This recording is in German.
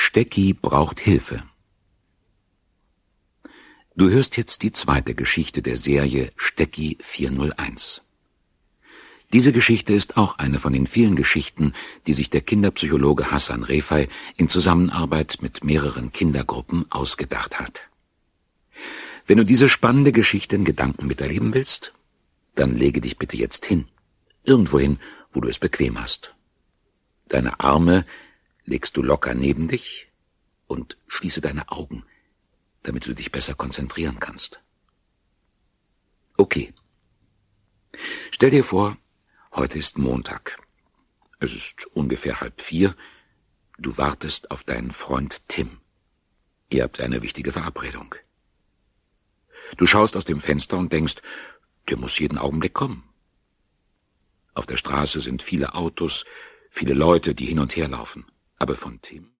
Stecki braucht Hilfe. Du hörst jetzt die zweite Geschichte der Serie Stecki 401. Diese Geschichte ist auch eine von den vielen Geschichten, die sich der Kinderpsychologe Hassan Refai in Zusammenarbeit mit mehreren Kindergruppen ausgedacht hat. Wenn du diese spannende Geschichte in Gedanken miterleben willst, dann lege dich bitte jetzt hin, irgendwohin, wo du es bequem hast. Deine Arme legst du locker neben dich und schließe deine Augen, damit du dich besser konzentrieren kannst. Okay. Stell dir vor, heute ist Montag. Es ist ungefähr 3:30. Du wartest auf deinen Freund Tim. Ihr habt eine wichtige Verabredung. Du schaust aus dem Fenster und denkst, der muss jeden Augenblick kommen. Auf der Straße sind viele Autos, viele Leute, die hin und her laufen. Aber von Tim